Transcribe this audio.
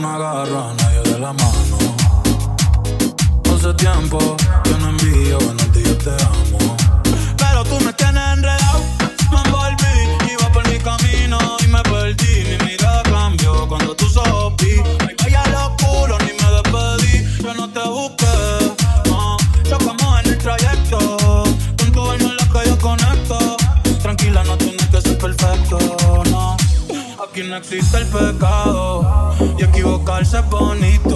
me agarra nadie de la mano. Hace tiempo que no envío buenos días, te amo. Pero tú me tienes enredado. Me envolví, iba por mi camino y me perdí. Mi mirada cambió cuando tú sopí. Me vaya al oscuro, ni me despedí. Yo no te busqué, no. Chocamos en el trayecto. Con tu alma en la que yo conecto. Tranquila, no tienes que ser perfecto, no. Aquí no existe el pecado y equivocarse es bonito.